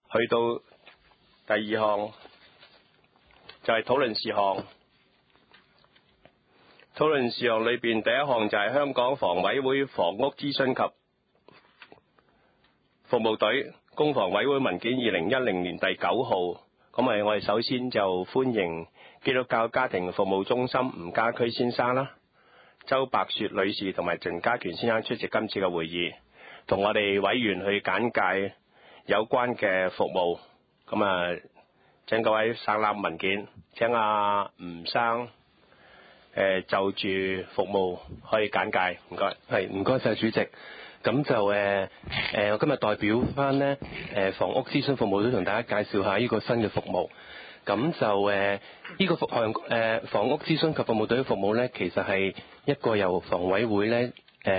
去到第二項就係討論事項。討論事項裏邊第一項就係香港房委會房屋諮詢及服務隊公房委會文件2010年第9號。咁我哋首先就歡迎基督教家庭服務中心吳家駒先生啦、周白雪女士同埋陳家權先生出席今次嘅會議，同我哋委員去簡介有關嘅服務。請各位省覽文件，請吳生就住服務可以簡介，唔該。 係，唔該晒主席。咁就我今日代表翻呢房屋諮詢服務隊同大家介紹下呢個新嘅服務。咁就呢個房屋諮詢及服務隊嘅服務呢，其實係一個由房委會呢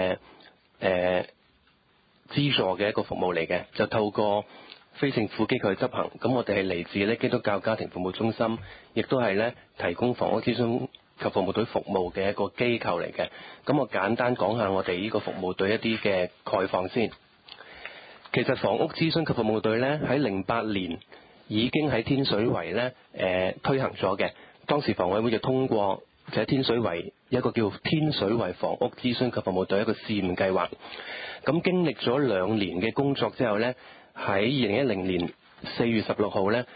資助嘅一個服務嚟嘅，就透過非政府機構去執行。咁我哋係嚟自呢基督教家庭服務中心，亦都係呢提供房屋諮詢及服務隊服務嘅一個機構嚟嘅。咁我簡單講下我哋呢個服務隊一啲嘅概況先。其實房屋諮詢及服務隊呢，喺08年已經喺天水圍呢推行咗嘅。當時房委會就通過就喺天水圍一個叫天水圍房屋諮詢及服務隊一個試驗計劃。咁經歷咗2年嘅工作之後呢，喺2010年4月16號呢，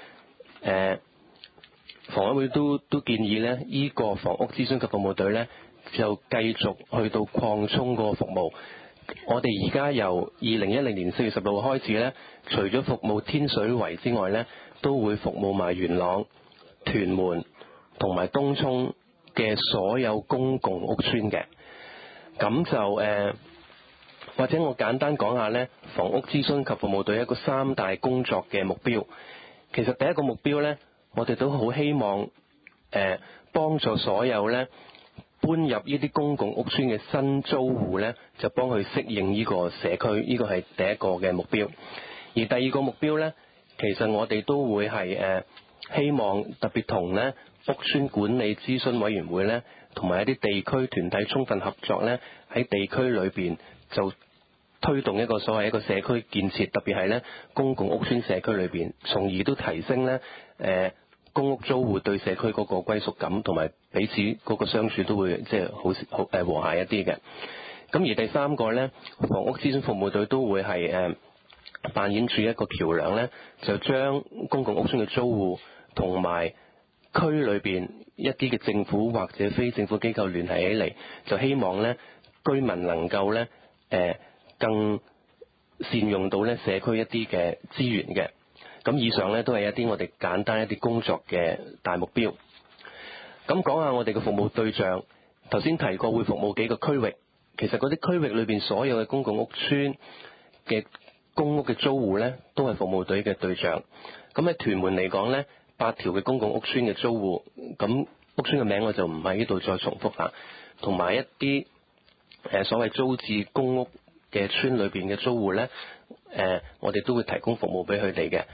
房委會都建議呢，呢個房屋諮詢及服務隊呢，就繼續去到擴充個服務。我哋而家由2010年4月16號開始呢，除咗服務天水圍之外呢，都會服務埋元朗、屯門同埋東涌嘅所有公共屋邨嘅。咁就或者我簡單講下呢，房屋諮詢及服務隊一個3大工作嘅目標。其實第一個目標呢，我哋都好希望幫助所有呢搬入呢啲公共屋邨嘅新租戶呢，就幫佢適應呢個社區，呢個係第一個嘅目標。而第二個目標呢，其實我哋都會係希望特別同呢屋邨管理諮詢委員會呢，同埋一啲地區團體充分合作呢，喺地區裏邊就推動一個所謂一個社區建設，特別係呢公共屋邨社區裏邊，從而都提升呢公屋租戶對社區嗰個歸屬感，同埋彼此嗰個相處都會即係好和諧一啲嘅。咁而第三個呢，房屋諮詢服務隊都會係扮演住一個橋梁呢，就將公共屋邨嘅租戶同埋區裏邊一啲嘅政府或者非政府機構聯繫起嚟，就希望呢居民能夠呢更善用到呢社區一啲嘅資源嘅。咁以上呢都係一啲我哋簡單一啲工作嘅大目標。咁講下我哋嘅服務對象，頭先提過會服務幾個區域，其實嗰啲區域裏邊所有嘅公共屋邨嘅公屋嘅租戶呢，都係服務隊嘅對象。咁喺屯門嚟講呢，8條嘅公共屋邨嘅租戶，咁屋邨嘅名我就唔喺呢度再重複啦，同埋一啲所謂租置公屋嘅村裏邊嘅租戶呢，我哋都會提供服務俾佢哋嘅。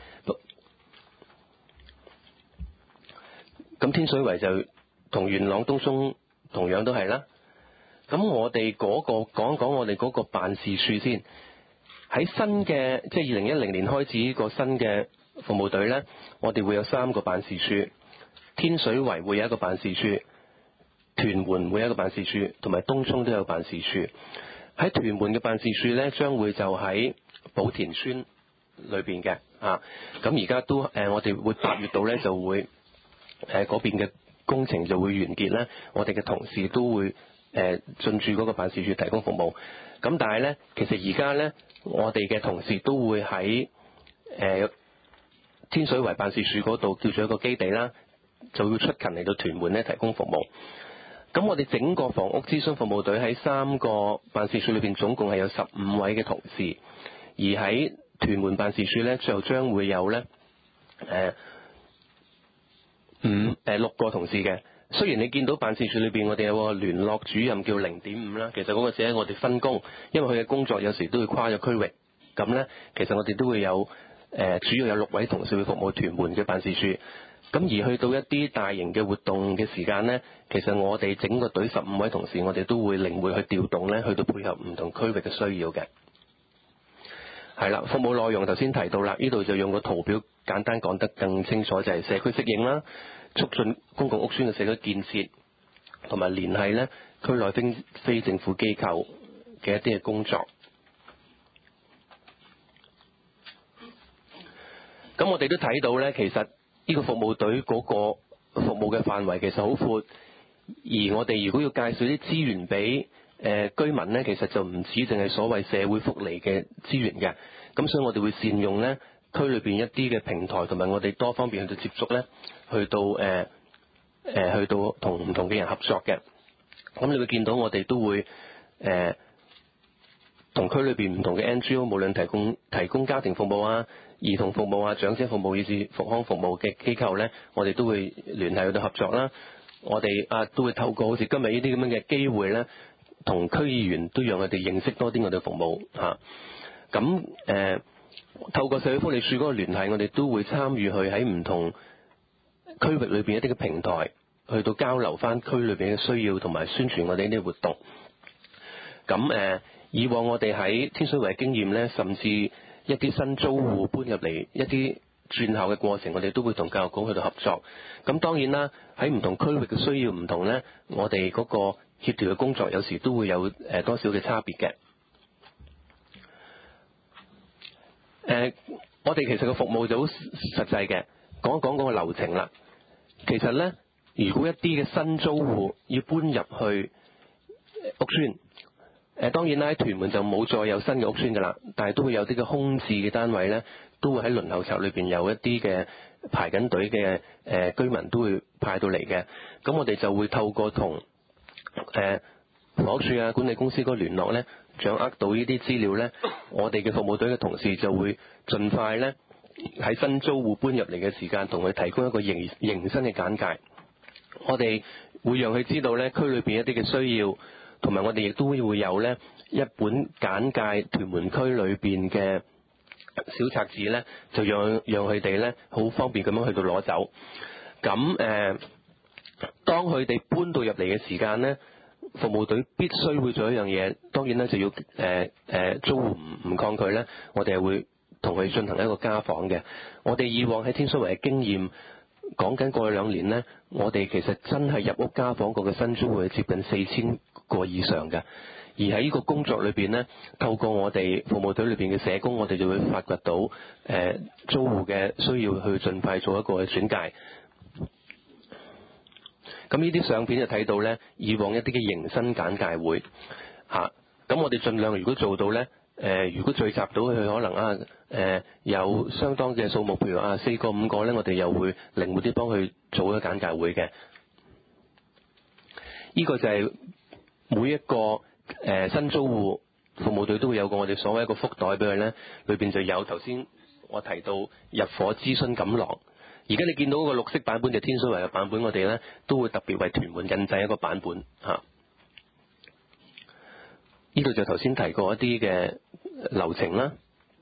咁天水圍就同元朗東涌同樣都係啦。咁我哋嗰個講講我哋嗰個辦事處先。喺新嘅即係2010年開始呢個新嘅服務隊呢，我哋會有3個辦事處。天水圍會有一個辦事處，屯門會有一個辦事處，同埋東涌都有辦事處。喺屯門嘅辦事處呢，將會就喺寶田村裏邊嘅咁而家都我哋會8月度呢就會嗰邊嘅工程就會完結呢，我哋嘅同事都會進駐嗰個辦事處提供服務。咁但係呢，其實而家呢，我哋嘅同事都會喺天水圍辦事處嗰度叫做一個基地啦，就會出勤嚟到屯門呢提供服務。咁我哋整個房屋諮詢服務隊喺3個辦事處裏邊總共係有15位嘅同事，而喺屯門辦事處呢，就將會有呢6個同事嘅。雖然你見到辦事處裏邊我哋有個聯絡主任叫0.5啦，其實嗰個只係我哋分工，因為佢嘅工作有時都會跨咗區域。咁呢，其實我哋都會有主要有6位同事會服務屯門嘅辦事處。咁而去到一啲大型嘅活動嘅時間呢，其實我哋整個隊15位同事，我哋都會靈活去調動呢，去到配合唔同區域嘅需要嘅。 係啦，服務內容頭先提到啦，呢度就用個圖表簡單講得更清楚，就係社區適應啦，促進公共屋邨嘅社區建設，同埋聯繫咧區內非政府機構嘅一啲嘅工作。咁我哋都睇到咧，其實呢個服務隊嗰個服務嘅範圍其實好闊，而我哋如果要介紹啲資源俾居民咧，其實就唔止淨係所謂社會福利嘅資源嘅。咁所以我哋會善用咧區裏邊一啲嘅平台，同埋我哋多方面去到接觸咧，去到同唔同嘅人合作嘅。咁你會見到我哋都會同區裏邊唔同嘅 NGO， 無論提供家庭服務啊、兒童服務啊、長者服務以至復康服務嘅機構咧，我哋都會聯繫去到合作啦。我哋都會透過好似今日呢啲咁樣嘅機會咧，同區議員都讓佢哋認識多啲我哋服務嚇。咁透過社會福利署嗰個聯繫，我哋都會參與去喺唔同區域裏邊一啲嘅平台，去到交流翻區裏邊嘅需要，同埋宣傳我哋呢啲活動。咁以往我哋喺天水圍嘅經驗咧，甚至一啲新租戶搬入嚟一啲轉校嘅過程，我哋都會同教育局去到合作。咁當然啦，喺唔同區域嘅需要唔同咧，我哋嗰個協調嘅工作有時都會有多少嘅差別嘅。我哋其實個服務就好實際嘅，講一講嗰個流程啦。其實咧，如果一啲嘅新租戶要搬入去屋邨，當然啦，喺屯門就冇再有新嘅屋邨噶啦，但係都會有啲嘅空置嘅單位咧，都會喺輪候冊裏邊有一啲嘅排緊隊嘅居民都會派到嚟嘅。咁我哋就會透過同房屋署啊管理公司嗰個聯絡咧，掌握到呢啲資料咧，我哋嘅服務隊嘅同事就會盡快咧喺新租戶搬入嚟嘅時間，同佢提供一個迎新嘅簡介。我哋會讓佢知道咧區裏邊一啲嘅需要，同埋我哋亦都會有咧一本簡介屯門區裏邊嘅小冊子咧，就讓佢哋咧好方便咁樣去到攞走。咁當佢哋搬到入嚟嘅時間咧，服務隊必須會做一樣嘢，當然咧就要租戶唔抗拒咧，我哋係會同佢進行一個家訪嘅。我哋以往喺天水圍嘅經驗，講緊過去2年咧，我哋其實真係入屋家訪過嘅新租戶係接近4000個以上嘅。而喺呢個工作裏邊咧，透過我哋服務隊裏邊嘅社工，我哋就會發掘到租戶嘅需要，去盡快做一個轉介。咁呢啲相片就睇到咧，以往一啲嘅迎新簡介會嚇。咁我哋盡量如果做到咧，如果聚集到佢可能有相當嘅數目，譬如4個5個咧，我哋又會靈活啲幫佢做一個簡介會嘅。呢個就係每一個新租戶服務隊都會有個我哋所謂一個福袋俾佢咧，裏邊就有頭先我提到入伙諮詢錦囊。而家你見到嗰個綠色版本就天水圍嘅版本，我哋咧都會特別為屯門印製一個版本嚇。呢度就頭先提過一啲嘅流程啦。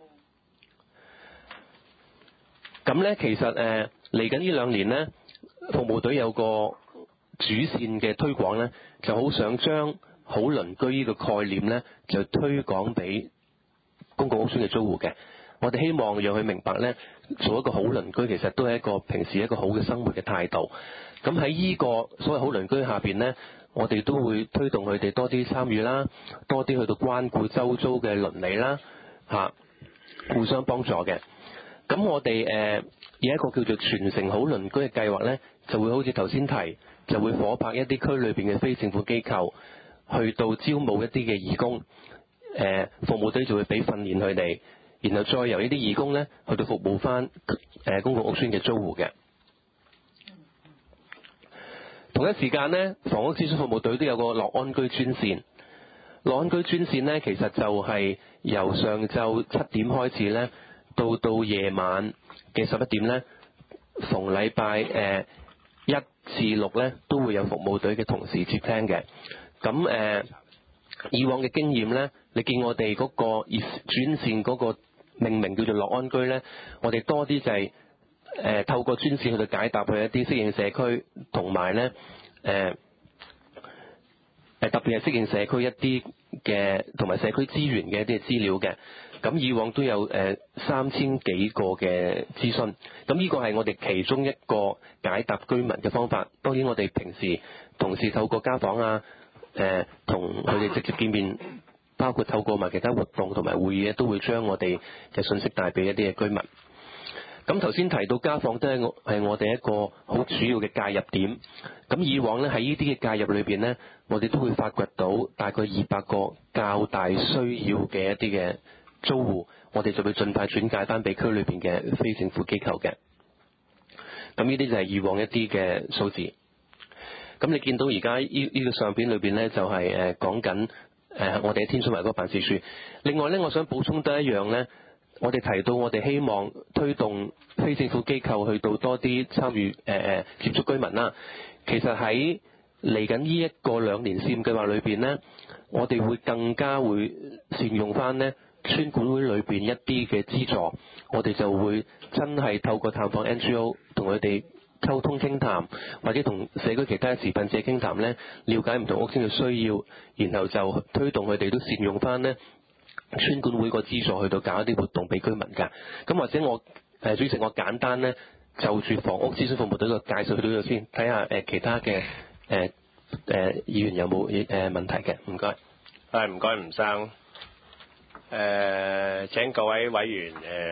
咁咧其實嚟緊呢2年咧，服務隊有個主線嘅推廣咧，就好想將好鄰居呢個概念咧，就推廣俾公共屋邨嘅租戶嘅。我哋希望讓佢明白咧，做一個好鄰居其實都係一個平時一個好嘅生活嘅態度。咁喺呢個所謂好鄰居下邊咧，我哋都會推動佢哋多啲參與啦，多啲去到關顧周遭嘅鄰里啦，互相幫助嘅。咁我哋有一個叫做傳承好鄰居嘅計劃咧，就會好似頭先提，就會夥拍一啲區裏邊嘅非政府機構，去到招募一啲嘅義工，服務隊就會俾訓練佢哋。然後再由呢啲義工咧，去到服務翻公共屋邨嘅租戶嘅。同一時間咧，房屋諮詢服務隊都有個樂安居專線。樂安居專線咧，其實就係由上晝7點開始咧，到夜晚嘅11點咧，逢禮拜1至6咧，都會有服務隊嘅同事接聽嘅。咁以往嘅經驗咧，你見我哋嗰個專線嗰個命名叫做樂安居咧，我哋多啲就係透過專線去到解答佢一啲適應社區，同埋咧特別係適應社區一啲嘅同埋社區資源嘅一啲資料嘅。 咁以往都有3000幾個嘅諮詢，咁呢個係我哋其中一個解答居民嘅方法。當然我哋平時同事透過家訪啊，同佢哋直接見面，包括透過埋其他活動同埋會議咧，都會將我哋嘅信息帶俾一啲嘅居民。咁頭先提到家訪都係我哋一個好主要嘅介入點。咁以往咧喺呢啲嘅介入裏邊咧，我哋都會發掘到大概200個較大需要嘅一啲嘅租戶，我哋就會盡快轉介翻俾區裏邊嘅非政府機構嘅。咁呢啲就係以往一啲嘅數字。咁你見到而家呢個相片裏邊咧，就係講緊我哋喺天水圍嗰個辦事處。另外咧，我想補充多一樣咧。我哋提到我哋希望推動非政府機構去到多啲參與接觸居民啦。其實喺嚟緊呢一個2年試驗計劃裏邊呢，我哋會更加會善用翻呢村管會裏邊一啲嘅資助，我哋就會真係透過探訪 NGO 同佢哋溝通傾談，或者同社區其他持份者傾談呢，了解唔同屋邨嘅需要，然後就推動佢哋都善用翻呢村管會個資助去到搞一啲活動俾居民㗎。咁或者我主席我簡單咧就住房屋諮詢服務隊個介紹去到呢度先，睇下其他嘅議員有冇問題嘅。唔該。 唔該吳生。請各位委員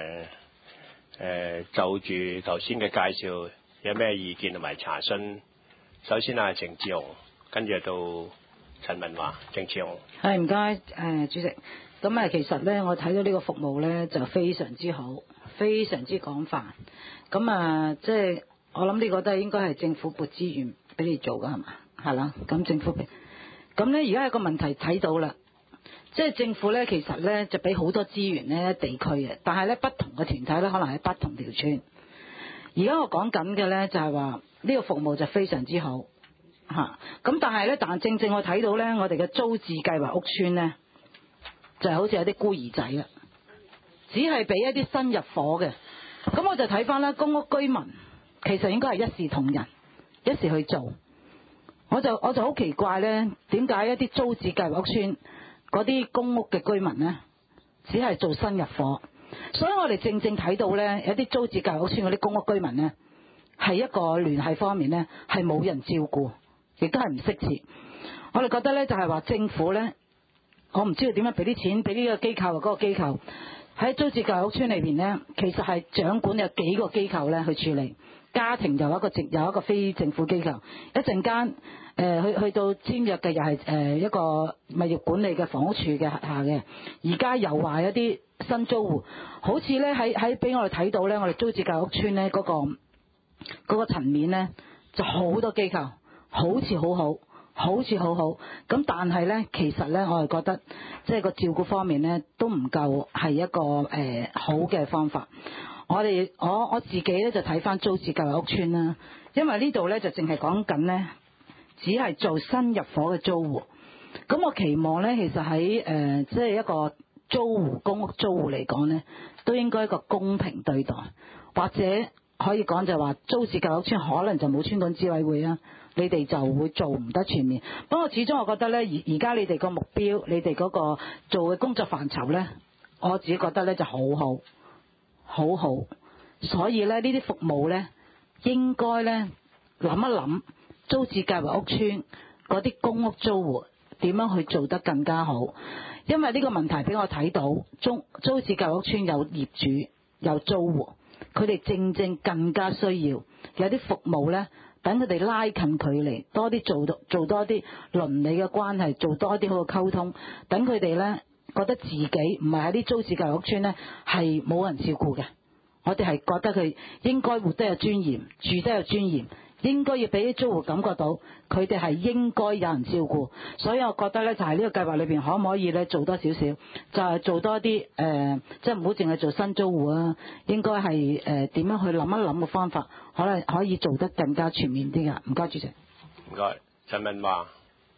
就住頭先嘅介紹有咩意見同埋查詢。首先係程志雄，跟住到陳文華。程志雄。 係唔該主席。咁其實咧，我睇到呢個服務咧就非常之好，非常之廣泛。咁即係我諗呢個都係應該係政府撥資源俾你做㗎，係嘛？係啦。咁政府俾。咁咧而家有個問題睇到啦，即係政府咧其實咧就俾好多資源咧地區嘅，但係咧不同嘅團體咧可能喺不同條村。而家我講緊嘅咧就係話呢個服務就非常之好嚇。咁但係咧，正正我睇到咧，我哋嘅租置計劃屋邨咧。就係好似有啲孤兒仔啦，只係俾一啲新入伙嘅。咁我就睇翻啦，公屋居民其實應該係一視同仁，一時去做。我就好奇怪咧，點解一啲租置計劃屋邨嗰啲公屋嘅居民咧，只係做新入伙？所以我哋正正睇到咧，有啲租置計劃屋邨嗰啲公屋居民咧，係一個聯繫方面咧係冇人照顧，亦都係唔適切。我哋覺得咧就係話政府咧。我唔知道點樣俾啲錢俾呢個機構或嗰個機構喺租置計劃屋邨裏邊呢，其實係掌管有幾個機構咧去處理家庭，有一個非政府機構，一陣間去到簽約嘅又係一個物業管理嘅房屋處嘅轄下嘅，而家又話一啲新租戶，好似咧喺俾我哋睇到咧，我哋租置計劃屋邨咧嗰個層面咧就好多機構，好似好好，咁但係咧，其實咧，我係覺得即係個照顧方面咧，都唔夠係一個好嘅方法。我自己咧就睇翻租置計劃屋邨啦，因為呢度咧就淨係講緊咧，只係做新入伙嘅租戶。咁我期望咧，其實喺即係一個租戶公屋租戶嚟講咧，都應該一個公平對待，或者可以講就係話租置計劃屋邨可能就冇村管諮委會啊。你哋就會做唔得全面，不過始終我覺得咧，而家你哋個目標，你哋嗰個做嘅工作範疇咧，我自己覺得咧就好好，所以咧呢啲服務咧應該咧諗一諗租置計劃屋邨嗰啲公屋租戶點樣去做得更加好，因為呢個問題俾我睇到，租置計劃屋邨有業主有租戶，佢哋正更加需要有啲服務咧。等佢哋拉近距離，多啲做多啲鄰里嘅關係，做多啲好嘅溝通。等佢哋咧覺得自己唔係喺啲租置計劃屋邨咧係冇人照顧嘅。我哋係覺得佢應該活得有尊嚴，住得有尊嚴，應該要俾啲租戶感覺到佢哋係應該有人照顧。所以我覺得咧就係呢個計劃裏邊可唔可以咧做多少少，就係做多啲即係唔好淨係做新租戶啊，應該係點樣去諗一諗嘅方法。可能可以做得更加全面啲㗎，唔該主席。 唔該，陳文華。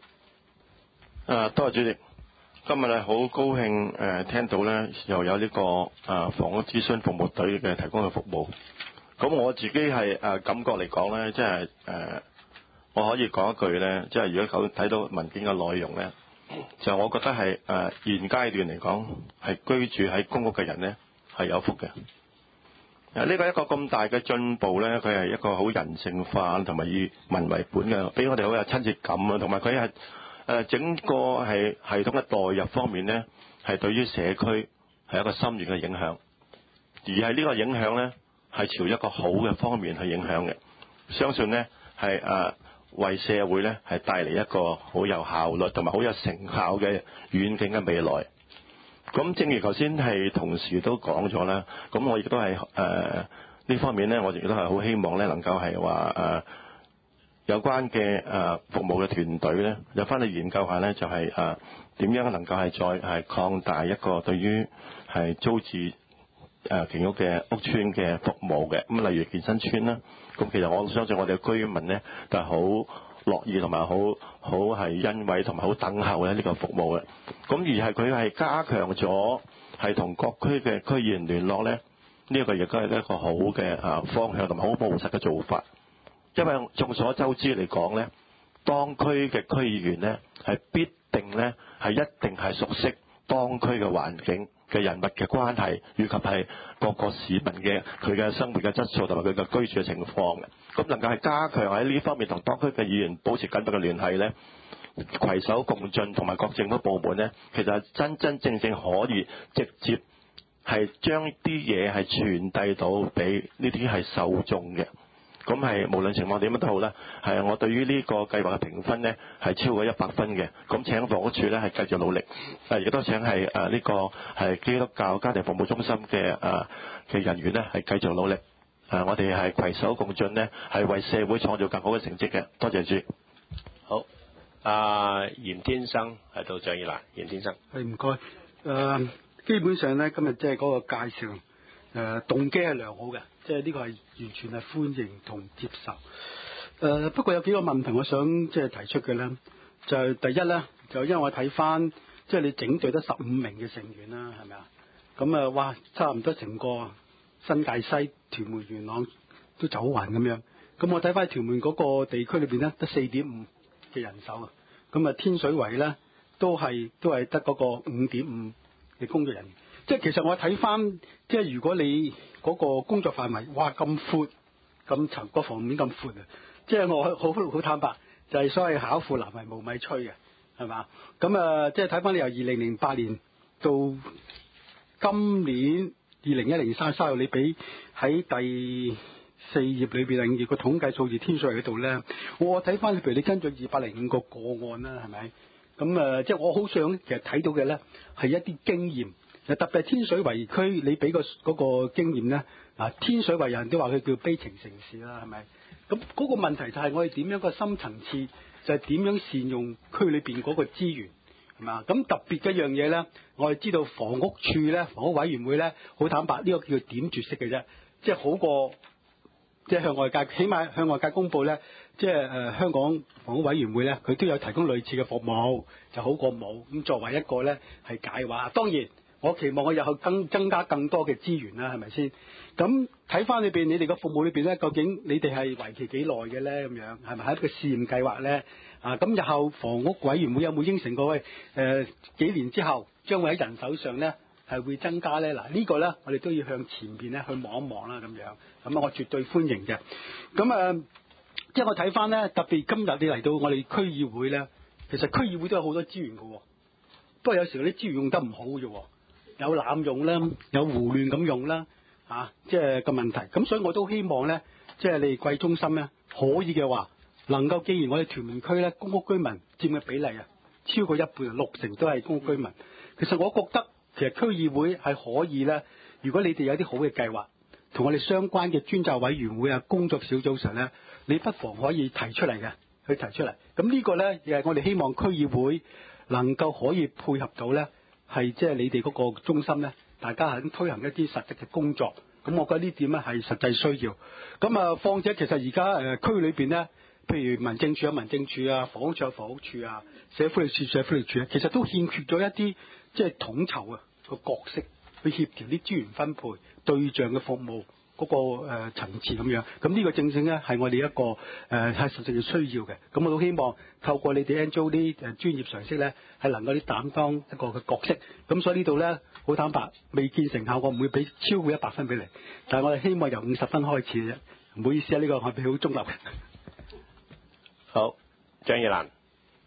多謝主席。今日係好高興聽到咧又有呢個房屋諮詢服務隊嘅提供嘅服務。咁我自己係感覺嚟講咧，即係我可以講一句咧，即係如果睇到文件嘅內容咧， 就我覺得係現階段嚟講，係居住喺公屋嘅人咧係有福嘅。呢個一個咁大嘅進步咧，佢係一個好人性化同埋以民為本嘅，俾我哋好有親切感啊！同埋佢係整個係系統嘅代入方面咧，係對於社區係一個深遠嘅影響，而係呢個影響咧係朝一個好嘅方面去影響嘅。相信咧係為社會咧係帶嚟一個好有效率同埋好有成效嘅遠景嘅未來。咁正如頭先係同事都講咗啦，咁我亦都係呢方面咧，我亦都係好希望咧能夠係話有關嘅服務嘅團隊咧，有翻去研究下咧，就係點樣能夠係再係擴大一個對於係租置其屋嘅屋邨嘅服務嘅。咁例如健身村啦，咁其實我相信我哋嘅居民咧就係好樂意同埋好係欣慰同埋好等候咧呢個服務嘅。咁而係佢係加強咗係同各區嘅區議員聯絡咧，呢一個亦都係一個好嘅方向同埋好務實嘅做法。因為眾所周知嚟講咧，當區嘅區議員咧係必定咧係一定係熟悉當區嘅環境嘅人物嘅關係，以及係各個市民嘅佢嘅生活嘅質素同埋佢嘅居住嘅情況嘅。咁能夠係加強喺呢方面同當區嘅議員保持緊密嘅聯繫咧，攜手共進，同埋各政府部門咧，其實係真正可以直接係將啲嘢係傳遞到俾呢啲係受眾嘅。咁係無論情況點樣都好啦，係我對於呢個計劃嘅評分呢係超過100分嘅。咁請房屋署呢係繼續努力，亦都請係呢個係基督教家庭服務中心嘅人員呢係繼續努力。我哋係攜手共進呢，係為社會創造更好嘅成績嘅。多謝主。 好，嚴天生喺度張議蘭，嚴天生係唔該。基本上呢，今日即係嗰個介紹，動機係良好嘅。即係呢個係完全係歡迎同接受。不過有幾個問題我想即係提出嘅咧，就係第一咧，就因為我睇翻即係你整隊得15名嘅成員啦，係咪啊？咁哇，差唔多成個新界西、屯門、元朗都走勻咁樣。咁我睇翻屯門嗰個地區裏邊咧，得4.5嘅人手啊。咁天水圍咧都係得嗰個5.5嘅工作人員。即係其實我睇翻，即係如果你嗰個工作範圍，哇咁闊，咁層個房面咁闊啊！即係我好坦白，就係所謂巧婦難為無米炊嘅，係嘛？咁即係睇翻你由2008年到今年2010-2013，你俾喺第4頁裏邊第5頁個統計數字天水圍嗰度咧，我睇翻譬如你跟咗205個個案啦，係咪？咁即係我好想其實睇到嘅咧係一啲經驗。特別係天水圍區，你俾嗰個經驗咧，天水圍有人都話佢叫悲情城市啦，係咪？咁嗰個問題就係我哋點樣個深層次，就係點樣善用區裏邊嗰個資源，係嘛？咁特別嘅一樣嘢咧，我哋知道房屋處咧、房屋委員會咧，好坦白，呢個叫點綴式嘅啫，即係好過即係向外界，起碼向外界公佈咧，即係香港房屋委員會咧，佢都有提供類似嘅服務，就好過冇。咁作為一個咧係解話，當然。我期望我日後增加更多嘅資源啦，係咪先？咁睇翻裏邊你哋個服務裏邊咧，究竟你哋係為期幾耐嘅咧？咁樣係咪係一個試驗計劃咧？咁日後房屋委員會有冇應承過喂幾年之後將會喺人手上咧係會增加咧？嗱呢個咧我哋都要向前邊咧去望一望啦，咁樣咁我絕對歡迎嘅。咁即係我睇翻咧，特別今日你嚟到我哋區議會咧，其實區議會都有好多資源嘅，不過有時候啲資源用得唔好嘅啫。有濫用啦，有胡亂咁用啦，即係個問題。咁所以我都希望咧，即係你哋貴中心咧，可以嘅話，能夠既然我哋屯門區咧公屋居民佔嘅比例超過一半，60%都係公屋居民。其實我覺得其實區議會係可以咧，如果你哋有啲好嘅計劃，同我哋相關嘅專責委員會工作小組上咧，你不妨可以提出嚟嘅，去提出嚟。咁呢個咧亦係我哋希望區議會能夠可以配合到咧。係即係你哋嗰個中心咧，大家肯推行一啲實質嘅工作，咁我覺得呢點咧係實際需要。咁況且其實而家區裏邊咧，譬如民政處有民政處啊，房屋處有房屋處啊，社福利處社福利處其實都欠缺咗一啲即係統籌個角色，去協調啲資源分配、對象嘅服務嗰個層次咁樣。咁呢個正正咧係我哋一個係實際嘅需要嘅。咁我都希望透過你哋 NGO 啲專業常識咧，係能夠啲擔當一個嘅角色。咁所以呢度咧好坦白，未見成效，我唔會俾超過100分俾你。但係我哋希望由50分開始嘅啫。唔好意思啊，呢個我係好中立嘅。 好，張宇蘭。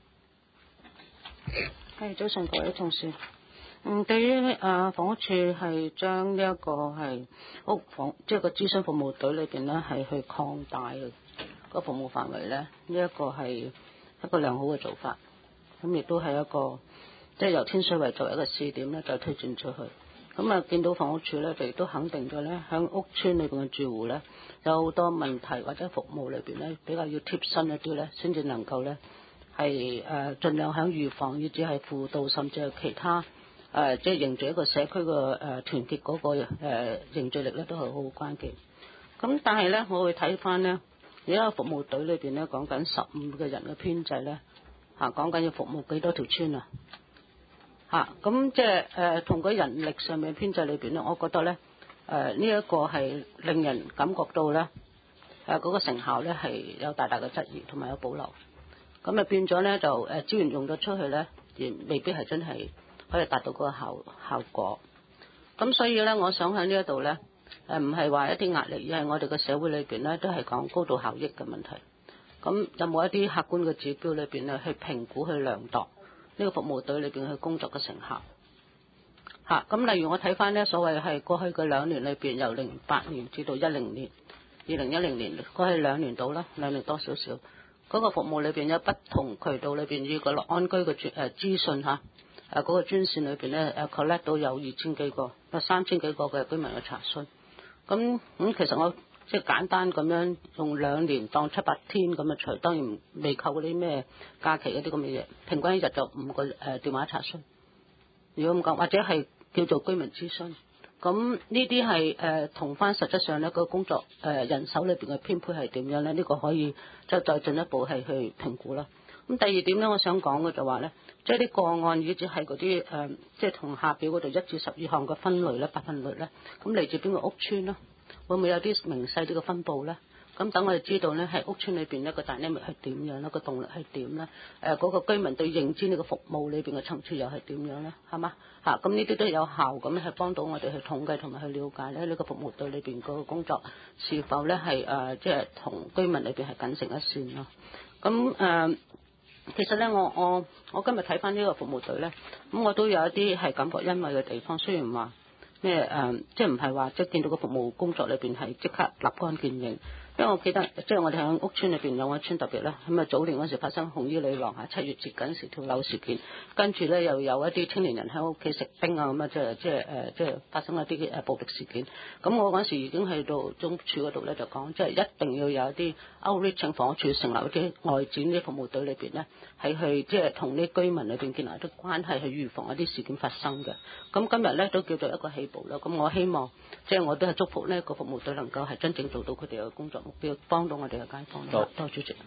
係，早晨各位同事。對於房屋處係將呢一個係屋房即係個諮詢服務隊裏邊咧係去擴大個服務範圍咧，呢一個係一個良好嘅做法。咁亦都係一個即係由天水圍作為一個試點咧，就推薦出去。咁啊，見到房屋處咧，就亦都肯定咗咧，喺屋邨裏邊嘅住戶咧，有好多問題或者服務裏邊咧，比較要貼身一啲咧，先至能夠咧係盡量喺預防，以至係輔導，甚至係其他。即係凝聚一個社區嘅團結嗰個凝聚力咧，都係好關鍵。咁但係咧，我會睇翻咧，而家服務隊裏邊咧講緊15個人嘅編制咧，講緊要服務幾多條村啊？咁即係同個人力上面編制裏邊咧，我覺得咧呢一個係令人感覺到咧嗰個成效咧係有大大嘅質疑同埋有保留。咁啊變咗咧就資源用咗出去咧，而未必係真係可以達到嗰個效果，咁所以咧，我想喺呢一度咧，唔係話一啲壓力，而係我哋嘅社會裏邊咧，都係講高度效益嘅問題。咁有冇一啲客觀嘅指標裏邊咧，去評估去量度呢個服務隊裏邊去工作嘅成效？咁例如我睇翻咧，所謂係過去嘅2年裏邊，由08年至到2010年，過去2年到啦，2年多少少，嗰個服務裏邊有不同渠道裏邊要個樂安居嘅資訊嚇。嗰個專線裏邊咧collect 到有2000幾個，有3000幾個嘅居民嘅查詢。咁其實我即係簡單咁樣用2年當700天咁嘅除，當然未扣嗰啲咩假期嗰啲咁嘅嘢，平均一日就5個電話查詢。如果咁講，或者係叫做居民諮詢。咁呢啲係同翻實質上咧個工作人手裏邊嘅編配係點樣咧？呢個可以再進一步係去評估啦。咁第二點咧，我想講嘅就話咧，即係啲個案，以至係嗰啲即係同下表嗰度1至12項嘅分類咧、百分率咧，咁嚟自邊個屋邨啦？會唔會有啲明細啲嘅分佈咧？咁等我哋知道咧，喺屋邨裏邊呢個 dynamic 係點樣咧？個動力係點咧？嗰個居民對認知呢個服務裏邊嘅層次又係點樣咧？係嘛？咁呢啲都有效咁係幫到我哋去統計同埋去了解咧呢個服務隊裏邊嗰個工作是否咧係即係同居民裏邊係緊成一線咯。咁其實咧，我今日睇翻呢個服務隊咧，咁我都有一啲係感覺欣慰嘅地方。雖然話咩即係唔係話即係見到個服務工作裏邊係即刻立竿見影。因為我記得即係我哋喺屋邨裏邊兩個村特別咧，咁啊早年嗰時發生紅衣女郎7月節緊時跳樓事件，跟住咧又有一啲青年人喺屋企食冰啊咁啊，即係發生一啲暴力事件。咁我嗰時已經去到中處嗰度咧就講，即係一定要有一啲 outreach 房屋處成立一啲外展啲服務隊裏邊咧，係去即係同啲居民裏邊建立一啲關係，去預防一啲事件發生嘅。咁今日咧都叫做一個起步啦。咁我希望即係我都係祝福呢個服務隊能夠係真正做到佢哋嘅工作。要幫到我哋嘅街坊。 好， 多謝主席。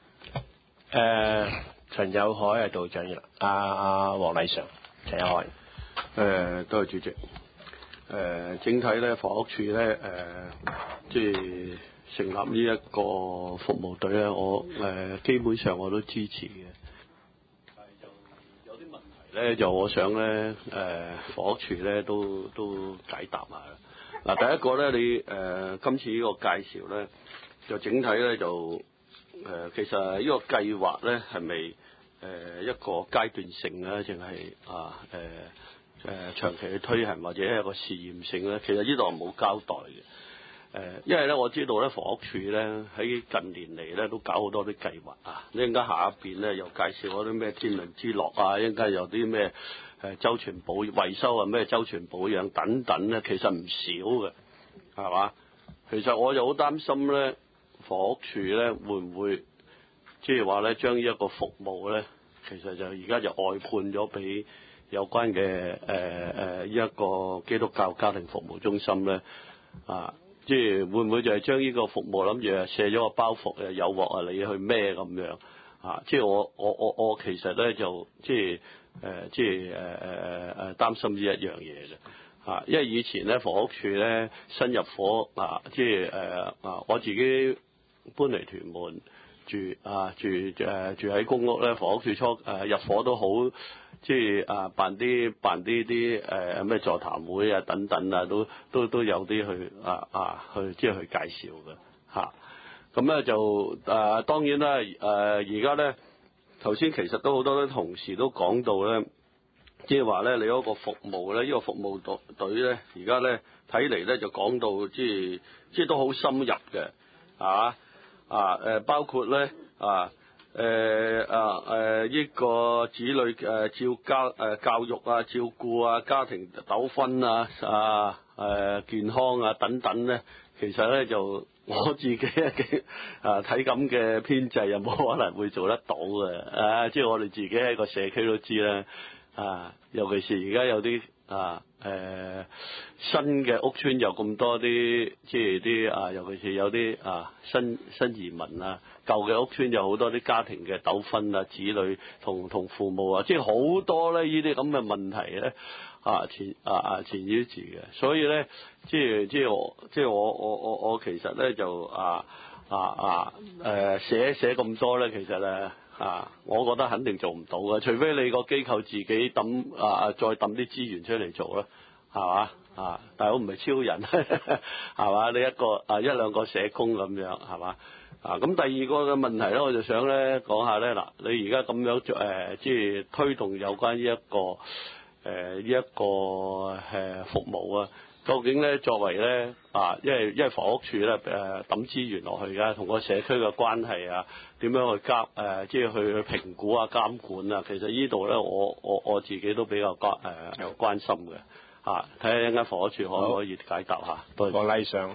陳友凱係道長啦，黃禮常，陳友凱。 多謝主席。整體咧，房屋處咧即係成立呢一個服務隊咧，我基本上我都支持嘅。但係就有啲問題咧，就我想咧房屋處咧都解答下。嗱，第一個咧，你今次呢個介紹咧。就整體咧就其實呢個計劃咧係咪一個階段性咧，淨係長期去推行或者係一個試驗性咧？其實呢度係冇交代嘅。因為咧我知道咧房屋署咧喺近年嚟咧都搞好多啲計劃啊，一陣間下一邊咧又介紹嗰啲咩天倫之樂啊，一陣間有啲咩周全維修啊，咩周全保養等等咧，其實唔少嘅，係嘛？其實我就好擔心咧。房屋署咧會唔會即係話咧將呢一個服務咧，其實就而家就外判咗俾有關嘅呢一個基督教家庭服務中心咧即係會唔會就係將呢個服務諗住卸咗個包袱有鑊你去孭咁樣即係我其實咧就即係擔心呢一樣嘢嘅因為以前咧房屋處咧新入伙即係我自己搬嚟屯門住喺公屋咧，房屋處初入伙都好，即係辦啲咩座談會啊等等啊，都有啲去即係去介紹嘅咁咧就當然啦而家咧頭先其實都好多啲同事都講到咧。即係話咧，你嗰個服務咧，呢個服務隊咧，而家咧睇嚟咧就講到即係都好深入嘅，包括咧呢個子女教育啊、照顧啊、家庭糾紛啊、健康啊等等咧，其實咧就我自己睇咁嘅編制又冇可能會做得到嘅，即係我哋自己喺個社區都知啦。尤其是而家有啲新嘅屋邨有咁多啲，即係啲尤其是有啲新移民舊嘅屋邨有好多啲家庭嘅糾紛子女同父母即係好多咧呢啲咁嘅問題咧纏繞住嘅，所以咧即係我其實咧就寫咁多咧，其實咧。我覺得肯定做唔到嘅，除非你個機構自己再抌啲資源出嚟做啦，係嘛？但係我唔係超人，係嘛？你一兩個社工咁樣，係嘛？咁第二個嘅問題咧，我就想咧講下咧，你而家咁樣即係推動有關呢一個服務啊。究竟咧作為咧因為房屋處咧抌資源落去㗎，同個社區嘅關係點樣去即係去評估監管其實呢度咧我自己都比較關心嘅睇下一間房屋處可唔可以解答下？多謝。 黃麗上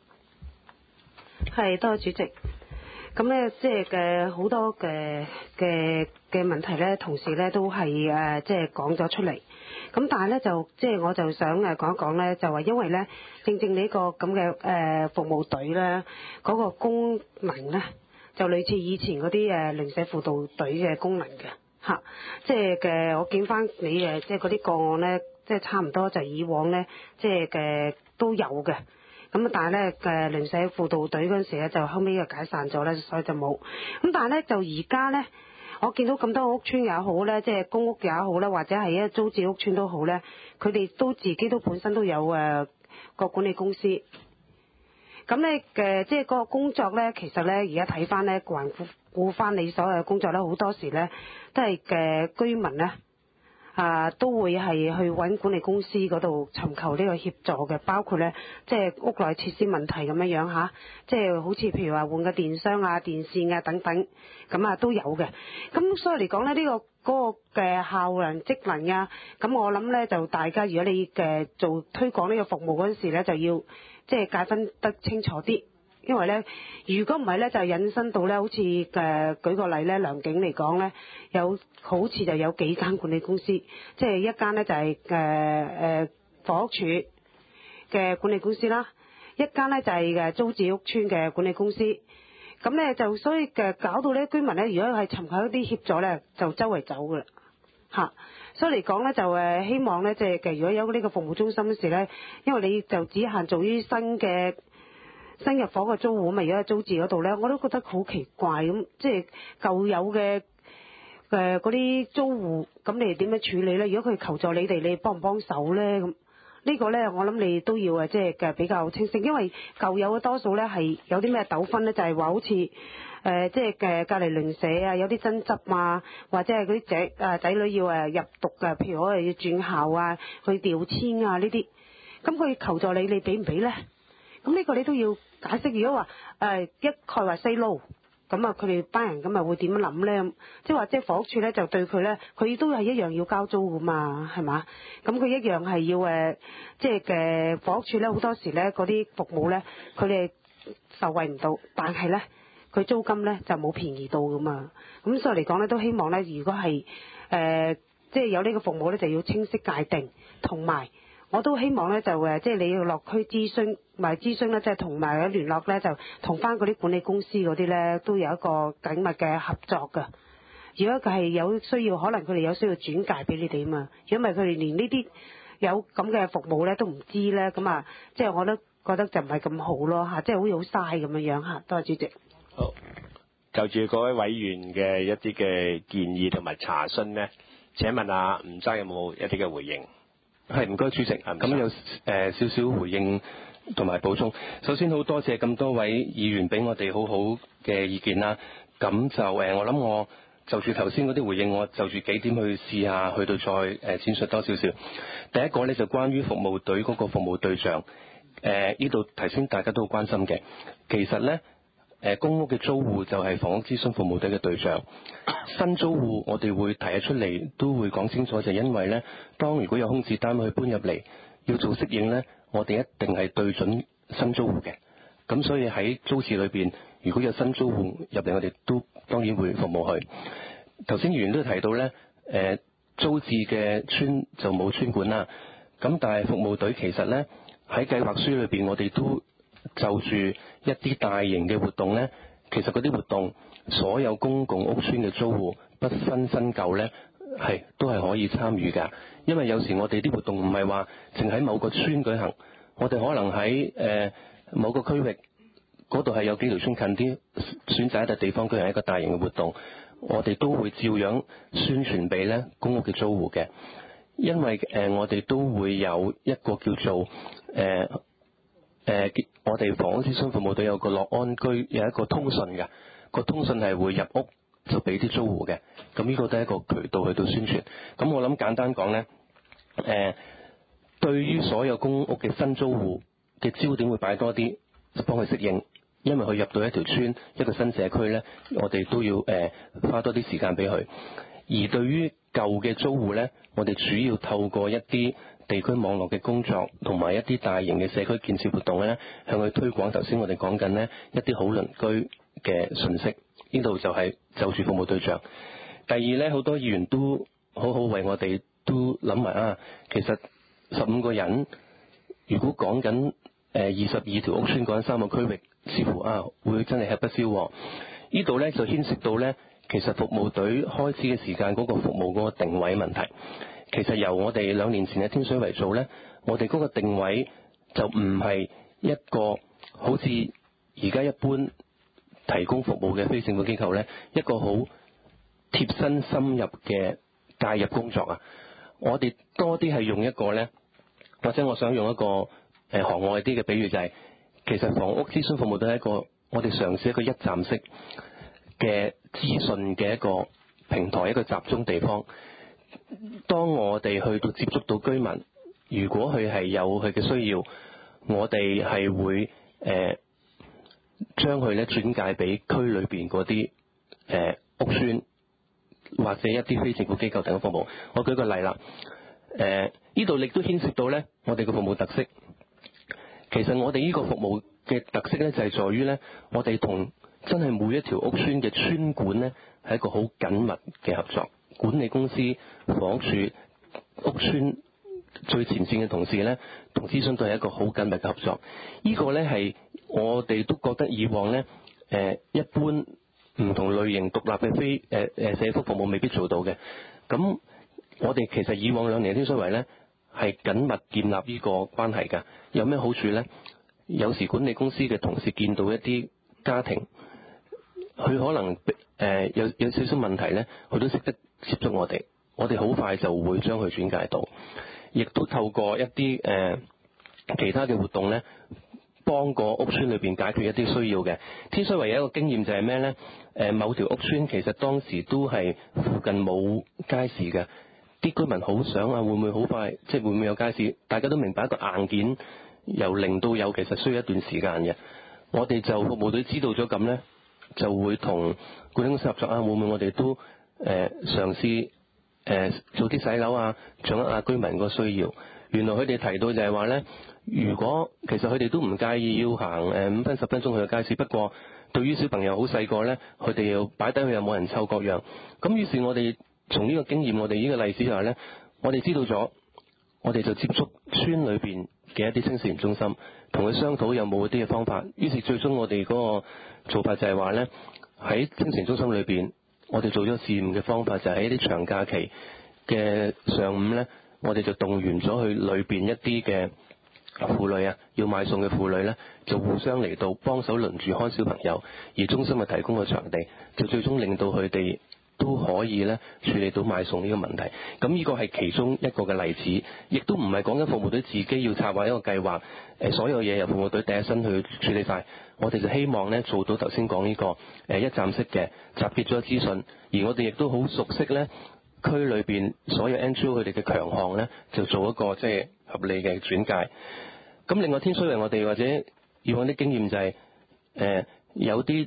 係，多謝主席。咁咧即係嘅好多嘅問題咧，同時咧都係即係講咗出嚟。咁但係咧就即係我就想講一講咧，就話因為咧正呢個咁嘅服務隊咧嗰個功能咧就類似以前嗰啲鄰舍輔導隊嘅功能嘅即係我見翻你即係嗰啲個案咧，即係差唔多就以往咧即係都有嘅。咁但係咧鄰舍輔導隊嗰陣時咧就後尾就解散咗咧，所以就冇。咁但係咧就而家咧。我見到咁多屋邨也好咧，即係公屋也好咧，或者係租置屋邨都好咧，佢哋都自己都本身都有個管理公司。咁咧即係嗰個工作咧，其實咧而家睇翻咧，環顧翻你所有嘅工作咧，好多時咧都係居民咧都會係去揾管理公司嗰度尋求呢個協助嘅，包括咧即係屋內設施問題咁樣即係好似譬如話換個電箱電線等等，咁都有嘅。咁所以嚟講咧，嗰個嘅效能職能咁我諗咧就大家如果你做推廣呢個服務嗰陣時咧，就要即係界分得清楚啲。因為咧，如果唔係咧，就引申到咧，好似舉個例咧，良景嚟講咧，好似就有幾間管理公司，即係一間咧就係房屋署嘅管理公司啦，一間咧就係租置屋邨嘅管理公司。咁咧就所以搞到咧居民咧，如果係尋求一啲協助咧，就周圍走噶啦所以嚟講咧，就希望咧，即係如果有呢個服務中心時咧，因為你就只限做於新入伙嘅租戶嘛，而家租置嗰度咧，我都覺得好奇怪咁，即係舊有嘅嗰啲租戶，咁你哋點樣處理咧？如果佢求助你哋，你幫唔幫手咧？咁呢個咧，我諗你都要即係比較清晰，因為舊有嘅多數咧係有啲咩糾紛咧，就係話好似即係隔離鄰舍有啲爭執或者係嗰啲仔女要入讀譬如我哋要轉校去調遷呢啲，咁佢求助你俾唔俾咧？咁呢個你都要解釋。如果話一概話 say no， 咁佢哋班人咁會點樣諗咧？即係話即係房屋處咧就對佢咧，佢都係一樣要交租噶嘛，係嘛？咁佢一樣係要即係房屋處咧好多時咧嗰啲服務咧，佢哋受惠唔到，但係咧佢租金咧就冇便宜到噶嘛。咁所以嚟講咧，都希望咧，如果係即係有呢個服務咧，就要清晰界定，同埋。我都希望咧就即係你要落區諮詢，埋諮詢咧即係同埋聯絡咧，就同翻嗰啲管理公司嗰啲咧都有一個緊密嘅合作㗎。如果佢係有需要，可能佢哋有需要轉介俾你哋啊嘛。如果唔係佢哋連呢啲有咁嘅服務咧都唔知咧，咁啊，即係我都覺得就唔係咁好咯嚇，即係好似好嘥咁樣樣嚇。多謝主席。 好，就住各位委員嘅一啲嘅建議同埋查詢咧，請問下吳生有冇一啲嘅回應？ 係，唔該主席。咁有少少回應同埋補充。首先好多謝咁多位議員俾我哋好好嘅意見啦。咁就我諗我就住頭先嗰啲回應，我就住幾點去試下，去到再闡述多少少。第一個咧就關於服務隊嗰個服務對象。呢度頭先大家都好關心嘅，其實咧公屋嘅租戶就係房屋諮詢服務隊嘅對象。新租戶我哋會提咗出嚟，都會講清楚，就因為咧，當如果有空置單位搬入嚟要做適應咧，我哋一定係對準新租戶嘅。咁所以喺租置裏邊，如果有新租戶入嚟，我哋都當然會服務佢。頭先議員都提到咧，租置嘅村就冇村管啦。咁但係服務隊其實咧喺計劃書裏邊，我哋都就住一啲大型嘅活動咧，其實嗰啲活動所有公共屋邨嘅租戶不分新舊咧，都係可以參與㗎。因為有時我哋啲活動唔係話淨喺某個村舉行，我哋可能喺某個區域嗰度係有幾條村近啲，選擇一笪地方舉行一個大型嘅活動，我哋都會照樣宣傳俾咧公屋嘅租戶嘅。因為我哋都會有一個叫做我哋房屋諮詢服務隊有個樂安居有一個通訊嘅，個通訊係會入屋就俾啲租戶嘅，咁呢個都係一個渠道去到宣傳。咁我諗簡單講呢，對於所有公屋嘅新租戶嘅焦點會擺多啲，幫佢適應，因為佢入到一條村一個新社區呢，我哋都要花多啲時間俾佢。而對於舊嘅租戶呢，我哋主要透過一啲地區網絡嘅工作，同埋一啲大型嘅社區建設活動呢，向佢推廣頭先我哋講緊呢一啲好鄰居嘅信息。呢度就係就住服務對象。第二呢，好多議員都好好為我哋都諗埋啊，其實15個人如果講緊22條屋邨講緊3個區域，似乎會真係吃不消。呢度呢就牽涉到呢，其實服務隊開始嘅時間嗰個服務嗰個定位問題，其實由我哋2年前嘅天水圍做呢，我哋嗰個定位就唔係一個好似而家一般提供服務嘅非政府機構呢，一個好貼身深入嘅介入工作啊。我哋多啲係用一個呢，或者我想用一個行外啲嘅比喻，就係其實房屋諮詢服務隊係一個我哋嘗試一個一站式嘅資訊嘅一個平台，一個集中地方。當我哋去到接觸到居民，如果佢係有佢嘅需要，我哋係會將佢咧轉介俾區裏邊嗰啲屋邨或者一啲非政府機構等嘅服務。我舉個例啦，呢度亦都牽涉到咧我哋嘅服務特色。其實我哋呢個服務嘅特色咧就係在於咧，我哋同真係每一條屋邨嘅村管咧係一個好緊密嘅合作。管理公司、房屋署、屋邨最前線嘅同事咧，同諮詢都係一個好緊密嘅合作。呢個咧係我哋都覺得以往咧一般唔同類型獨立嘅非社福服務未必做到嘅。咁我哋其實以往2年天水圍咧係緊密建立呢個關係㗎。有咩好處咧？有時管理公司嘅同事見到一啲家庭，佢可能有少少問題咧，佢都識得接觸我哋好快就會將佢轉介到，亦都透過一啲其他嘅活動咧，幫個屋邨裏邊解決一啲需要嘅。天水圍有一個經驗就係咩咧？某條屋邨其實當時都係附近冇街市嘅，啲居民好想會唔會好快，即係會唔會有街市？大家都明白一個硬件由零到有其實需要一段時間嘅。我哋就服務隊知道咗咁咧，就會同管理公司合作會唔會我哋都嘗試做啲洗樓掌握下居民個需要。原來佢哋提到就係話咧，如果其實佢哋都唔介意要行5分10分鐘去個街市，不過對於小朋友好細個咧，佢哋又擺低佢又冇人湊各樣。咁於是我哋從呢個經驗，我哋呢個例子就係咧，我哋知道咗，我哋就接觸村裏邊嘅一啲青少年中心，同佢商討有冇一啲嘅方法。於是最終我哋嗰個做法就係話咧，喺青少年中心裏邊，我哋做咗試驗嘅方法，就係喺一啲長假期嘅上午咧， 我哋就動員咗佢裏邊一啲嘅婦女啊，要買餸嘅婦女呢，就互相嚟到幫手輪住看小朋友，而中心嘅提供嘅場地，就最終令到佢哋都可以咧處理到買餸呢個問題。咁呢個係其中一個嘅例子，亦都唔係講緊服務隊自己要策劃一個計劃，所有嘢由服務隊第一身去處理晒。我哋就希望咧做到頭先講呢個一站式嘅集結咗資訊，而我哋亦都好熟悉咧區裏邊所有 NGO 佢哋嘅強項咧，就做一個即係合理嘅轉介。咁另外天水圍我哋或者以往啲經驗就係有啲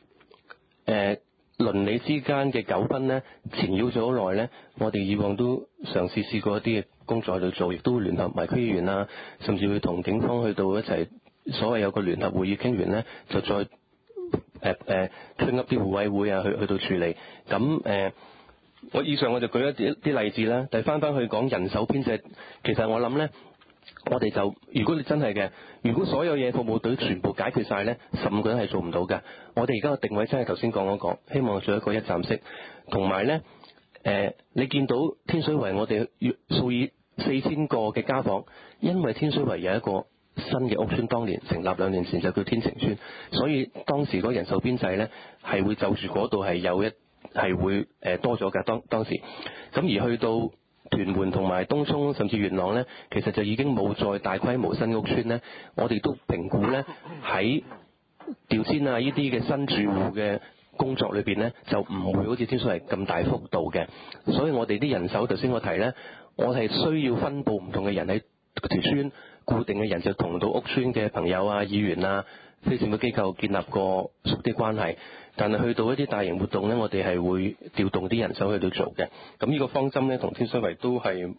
鄰里之間嘅糾紛咧，纏繞咗好耐咧，我哋以往都嘗試過一啲嘅工作喺度做，亦都聯合埋區議員啦，甚至會同警方去到一齊，所謂有個聯合會議傾完咧，就再推噏啲互委會啊，去到處理。咁我以上我就舉一啲例子啦。但係翻去講人手編制，其實我諗咧，我哋就如果你真係嘅，如果所有嘢服務隊全部解決晒咧，15個人係做唔到嘅。我哋而家嘅定位真係頭先講嗰個，希望做一個一站式，同埋咧你見到天水圍我哋數以4000個嘅家訪，因為天水圍有一個新嘅屋邨，當年成立2年前就叫天晴邨，所以當時嗰人手編制咧係會就住嗰度係會多咗嘅當時，咁而去到屯門同埋東涌甚至元朗咧，其實就已經冇再大規模新屋邨咧，我哋都評估咧喺調遷啊呢啲嘅新住戶嘅工作裏邊咧，就唔會好似天水圍咁大幅度嘅，所以我哋啲人手頭先我提咧，我係需要分佈唔同嘅人喺條村，固定嘅人就同到屋邨嘅朋友啊、議員啊、非政府機構建立過熟啲關係，但係去到一啲大型活動咧，我哋係會調動啲人手去到做嘅。咁呢個方針咧，同天水圍都係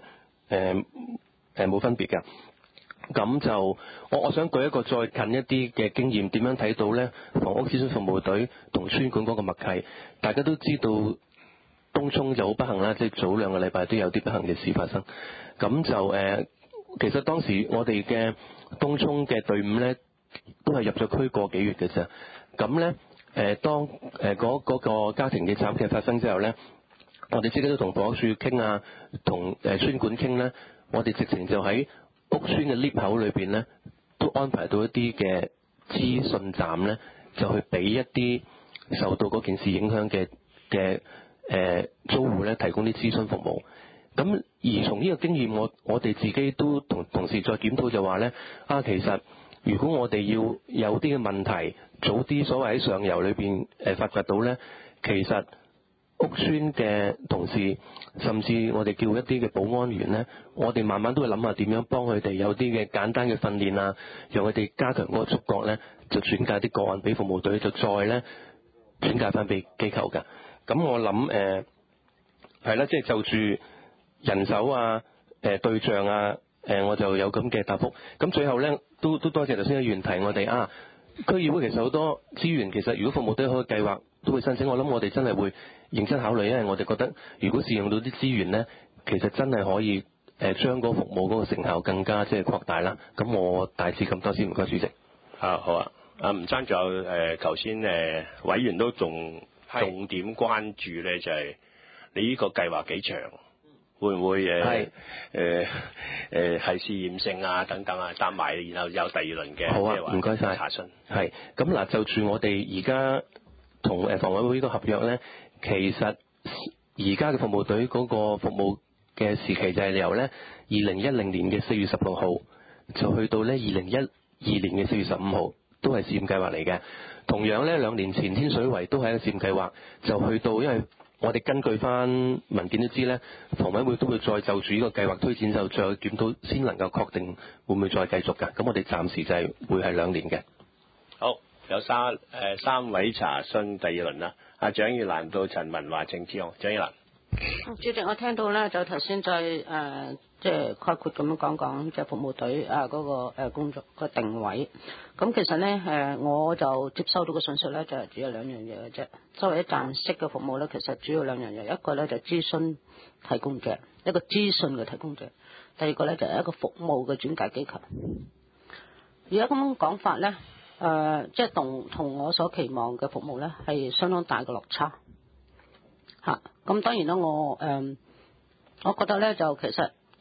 冇分別㗎。咁就我想舉一個再近一啲嘅經驗，點樣睇到咧房屋諮詢服務隊同村管嗰個默契？大家都知道東涌就好不幸啦，即係早2個禮拜都有啲不幸嘅事發生。咁就其實當時我哋嘅東涌嘅隊伍咧，都係入咗區個幾月嘅啫。咁咧當嗰個家庭嘅慘劇發生之後咧，我哋自己都同房屋署傾啊，同村管傾咧，我哋直情就喺屋邨嘅 lift 口裏邊咧，都安排到一啲嘅資訊站咧，就去俾一啲受到嗰件事影響嘅租戶咧，提供啲諮詢服務。咁而從呢個經驗，我哋自己都同時再檢討就話咧，其實如果我哋要有啲嘅問題，早啲所謂喺上游裏邊發掘到咧，其實屋邨嘅同事，甚至我哋叫一啲嘅保安員咧，我哋慢慢都會諗下點樣幫佢哋有啲嘅簡單嘅訓練啊，讓佢哋加強嗰個觸覺咧，就轉介啲個案俾服務隊，就再咧轉介翻俾機構㗎。咁我諗係啦，即係就住人手啊、對象啊，我就有咁嘅答覆。咁最後咧，都多謝頭先嘅議員提我哋區議會其實好多資源，其實如果服務隊可以計劃都會申請，我諗我哋真係會認真考慮，因為我哋覺得如果善用到啲資源咧，其實真係可以將嗰個服務嗰個成效更加即係擴大啦。咁我大致咁多先，唔該主席。 好啊，唔爭仲有頭先委員都重點關注咧，就係你呢個計劃幾長？會唔會係試驗性啊等等啊，搭埋然後有第2輪嘅？ 好啊，唔該晒查詢。 係咁嗱，就住我哋而家同房委會呢個合約咧，其實而家嘅服務隊嗰個服務嘅時期就係由咧2010年嘅4月16號就去到咧2012年嘅4月15號，都係試驗計劃嚟嘅。同樣咧2年前天水圍都係一個試驗計劃，就去到因為我哋根據翻文件都知咧，房委會都會再就住呢個計劃推展就再檢討，先能夠確定會唔會再繼續㗎。咁我哋暫時就係會係2年嘅。 好，有三位查詢第2輪啦。阿蔣耀蘭到陳文華政治，蔣耀蘭。 主席，我聽到咧就頭先再即係概括咁樣講即係服務隊嗰個工作個定位。咁其實咧我就接收到嘅信息咧就係主要2樣嘢嘅啫。作為一站式嘅服務咧，其實主要2樣嘢，一個咧就諮詢提供者，一個資訊嘅提供者；第二個咧就係一個服務嘅轉介機構。而家咁樣講法咧，即係同我所期望嘅服務咧係相當大嘅落差。咁當然啦，我覺得咧就其實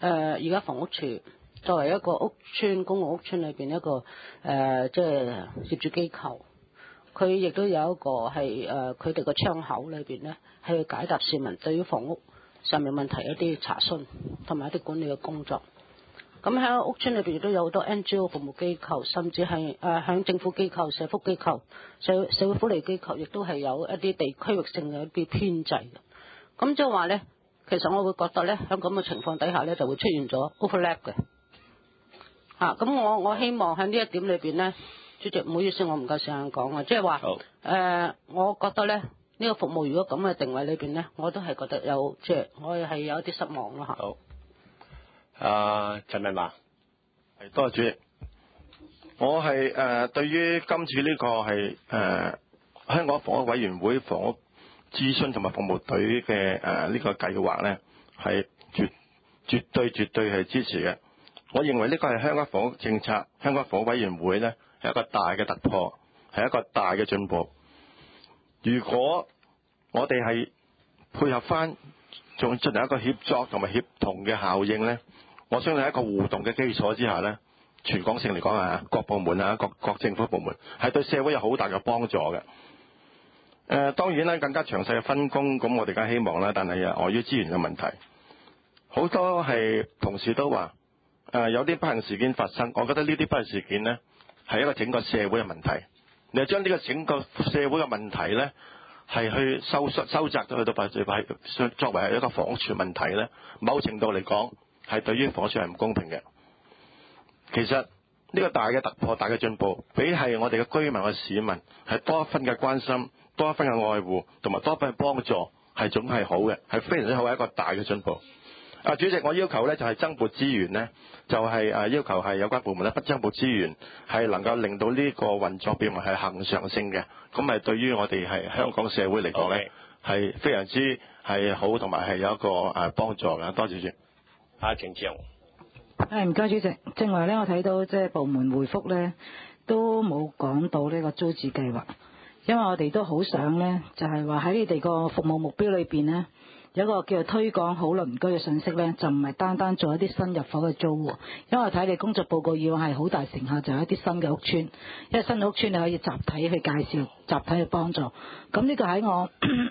而家房屋署作為一個屋邨公共屋邨裏邊一個即係業主機構，佢亦都有一個係佢哋個窗口裏邊咧，係去解答市民對於房屋上面問題一啲查詢同埋一啲管理嘅工作。咁喺屋邨裏邊亦都有好多 NGO 服務機構，甚至係響政府機構、社福機構、社會福利機構，亦都係有一啲地區域性嘅一啲編制嘅。咁即係話咧，其實我會覺得咧，喺咁嘅情況底下咧，就會出現咗 overlap 嘅。咁我希望喺呢一點裏邊咧，主席唔好意思，我唔夠時間講啊，即係話我覺得咧，呢個服務如果咁嘅定位裏邊咧，我都係覺得有即係我係有一啲失望咯嚇。 好，陳文華， 係多謝主席。我係對於今次呢個係香港房屋委員會房屋諮詢同埋服務隊嘅呢個計劃咧，係絕對係支持嘅。我認為呢個係香港房屋政策、香港房屋委員會咧係一個大嘅突破，係一個大嘅進步。如果我哋係配合翻，仲進行一個協作同埋協同嘅效應咧，我相信喺一個互動嘅基礎之下咧，全港性嚟講各部門各政府部門係對社會有好大嘅幫助嘅。當然啦，更加詳細嘅分工，咁我哋梗係希望啦，但係礙於資源嘅問題，好多係同事都話有啲不幸事件發生，我覺得呢啲不幸事件呢係一個整個社會嘅問題。你係將呢個整個社會嘅問題呢係去收窄咗去到作為一個房屋處問題呢，某程度嚟講係對於房屋處係唔公平嘅。其實呢個大嘅突破、大嘅進步，比係我哋嘅居民嘅市民係多一分嘅關心、多一分嘅愛護同埋多一分嘅幫助，係總係好嘅，係非常之好，係一個大嘅進步。主席，我要求呢就係增撥資源呢，就係要求係有關部門呢不增撥資源，係能夠令到呢個運作變為係恆常性嘅，咁係對於我哋係香港社會嚟講呢係非常之係好，同埋係有一個幫助嘅。多謝主席。 程志雄。 唔該主席，正話咧我睇到即係部門回覆咧都冇講到呢個租置計劃，因為我哋都好想咧就係話喺你哋個服務目標裏邊咧有一個叫做推廣好鄰居嘅信息咧，就唔係單單做一啲新入伙嘅租戶，因為我睇你工作報告以往係好大成效就係一啲新嘅屋邨，因為新嘅屋邨你可以集體去介紹、集體去幫助，咁呢個喺我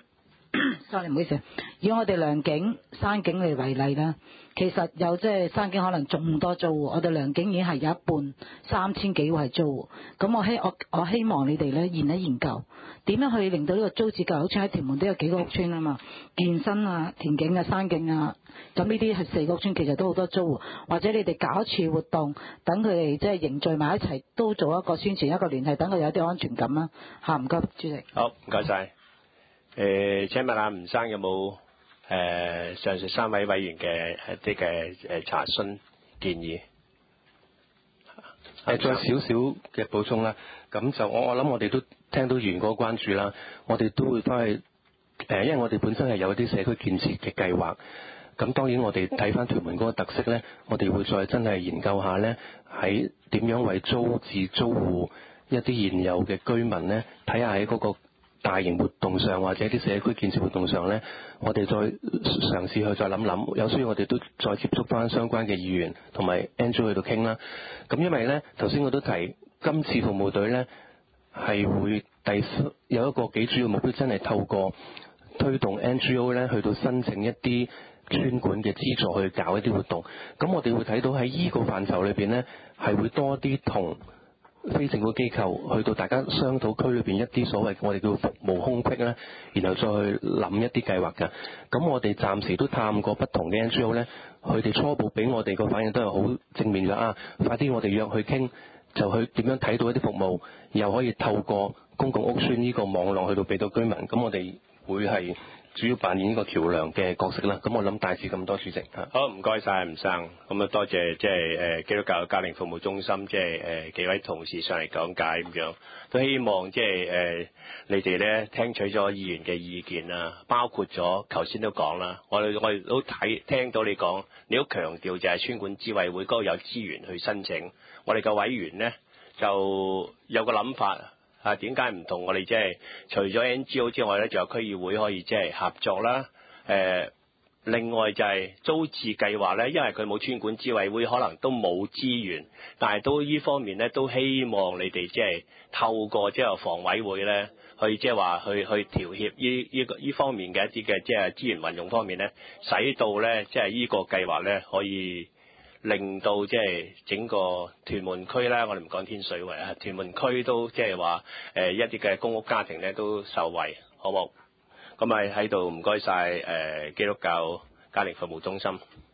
sorry 唔好意思，以我哋良景、山景嚟為例啦，其實有即係山景可能仲多租戶，我哋良景已經係有一半3000幾戶係租戶，咁我希望你哋咧研究點樣去令到呢個租置計劃，好似喺屯門都有幾個屋邨啊嘛，健身啊、田景啊、山景啊，咁呢啲係4個屋邨，其實都好多租戶，或者你哋搞一次活動，等佢哋即係凝聚埋一齊，都做一個宣傳、一個聯繫，等佢有啲安全感啦。唔該，主席。 好，唔該晒。請問吳生有冇上述3位委員嘅一啲嘅查詢建議？ 再少少嘅補充啦，咁就我諗我哋都聽到議員嗰個關注啦，我哋都會翻去因為我哋本身係有一啲社區建設嘅計劃，咁當然我哋睇翻屯門嗰個特色咧，我哋會再真係研究下咧，喺點樣為租置租戶一啲現有嘅居民咧，睇下喺嗰個大型活動上或者啲社區建設活動上咧，我哋再嘗試去再諗諗，有需要我哋都再接觸翻相關嘅議員同埋 NGO 去度傾啦。咁因為咧頭先我都提，今次服務隊咧係會有一個幾主要目標，真係透過推動 NGO 咧去到申請一啲村管嘅資助去搞一啲活動。咁我哋會睇到喺依個範疇裏邊咧，係會多啲同非政府機構去到大家商討區裏邊一啲所謂我哋叫服務空隙咧，然後再去諗一啲計劃㗎。咁我哋暫時都探過不同嘅 NGO 咧，佢哋初步俾我哋個反應都係好正面㗎。快啲我哋約去傾，就去點樣睇到一啲服務，又可以透過公共屋邨呢個網絡去到俾到居民。咁我哋會係主要扮演呢個橋梁嘅角色啦。咁我諗大致咁多，主席。 好，唔該晒吳生。咁多謝即係基督教家庭服務中心即係幾位同事上嚟講解咁樣，都希望即係你哋咧聽取咗議員嘅意見啦，包括咗頭先都講啦，我哋都聽到你講，你都強調就係村管諮委會嗰個有資源去申請，我哋嘅委員咧就有個諗法。點解唔同我哋即係除咗 NGO 之外咧，仲有區議會可以即係合作啦？ 另外就係租置計劃咧，因為佢冇村管支委會，可能都冇資源，但係都呢方面咧都希望你哋即係透過即係房委會咧，去即係話去調協呢方面嘅一啲嘅即係資源運用方面咧，使到咧即係呢個計劃咧可以令到即係整個屯門區啦，我哋唔講天水圍啊，屯門區都即係話一啲嘅公屋家庭咧都受惠，好冇？咁咪喺度唔該晒基督教家庭服務中心。